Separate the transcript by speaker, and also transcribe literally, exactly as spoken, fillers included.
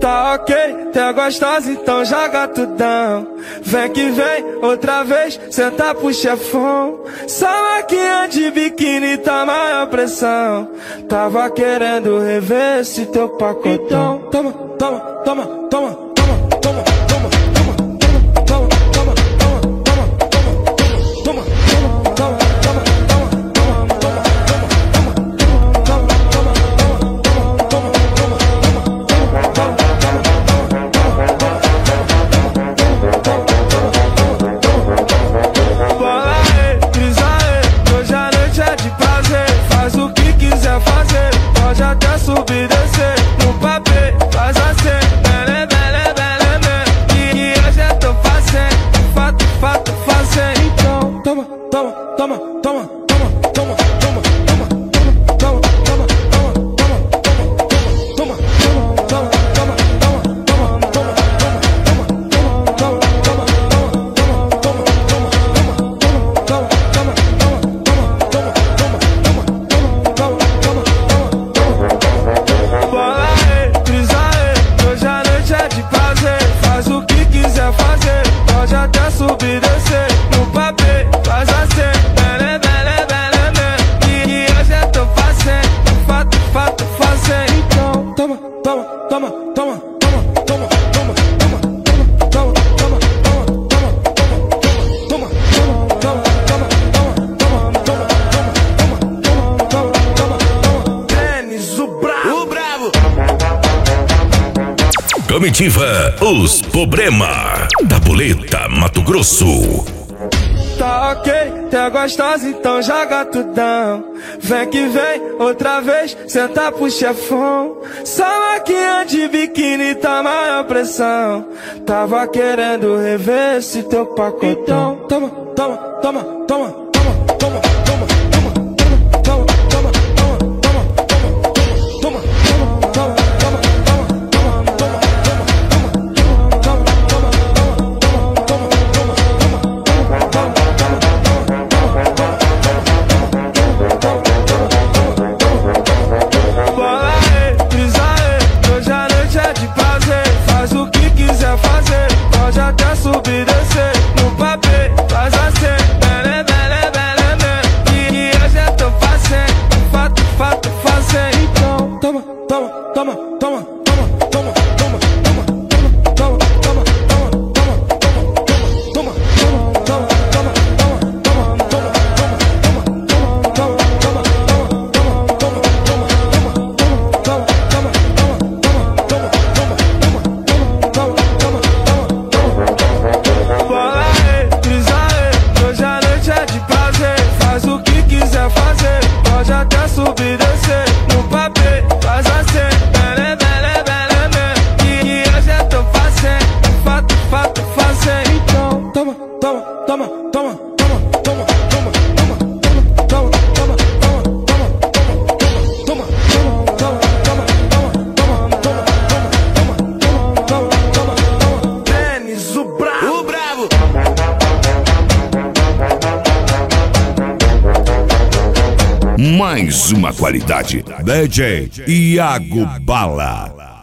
Speaker 1: Tá ok, tá gostosa, então joga tudão. Vem que vem, outra vez, senta pro chefão. Só maquinha de biquíni, tá maior pressão. Tava querendo rever esse teu pacotão. Toma, toma, toma, toma, toma, toma, toma, toma, toma, toma, toma, toma, pode até subir e descer no papel, faz assim, bele, bele, bele, bele. E hoje eu tô fazendo, fato, fato, fazendo. Então, toma, toma, toma, toma, toma, toma, toma, toma, toma, toma, toma, toma, toma, pode até subir e descer no papel, faz assim, bele, bele, bele, bele. E hoje eu tô fazendo, fato, fato, fazendo. Então, toma, toma, toma, toma, toma, toma, toma, toma, toma, toma, toma, toma, toma, toma, toma, Tênis, o bravo, o bravo.
Speaker 2: Comitiva Os Problema da Boleta, Mato Grosso.
Speaker 1: Tá ok, tá gostosa, então joga tudão. Vem que vem, outra vez, senta pro chefão. Só maquinha de biquíni, tá maior pressão. Tava querendo rever esse teu pacotão. Toma, toma, toma, toma, toma, toma, toma, toma, toma, toma, toma, toma, toma. Pode até subir e descer no papel, faz assim, bele, bele, bele, bele. E hoje eu tô fazendo, fato, fato, fazendo. Então, toma, toma, toma, toma, toma, toma, toma, toma, toma, toma, toma, toma, pode até subir e descer no papel, faz assim, bele, bele, bele, bele. E hoje eu tô fazendo, fato, fato, fazendo. Então, toma, toma, toma, toma, toma, toma, toma, toma, toma, toma, toma, toma, toma, toma, Tênis, o bravo, o bravo.
Speaker 2: Mais uma qualidade. D J Iago Bala.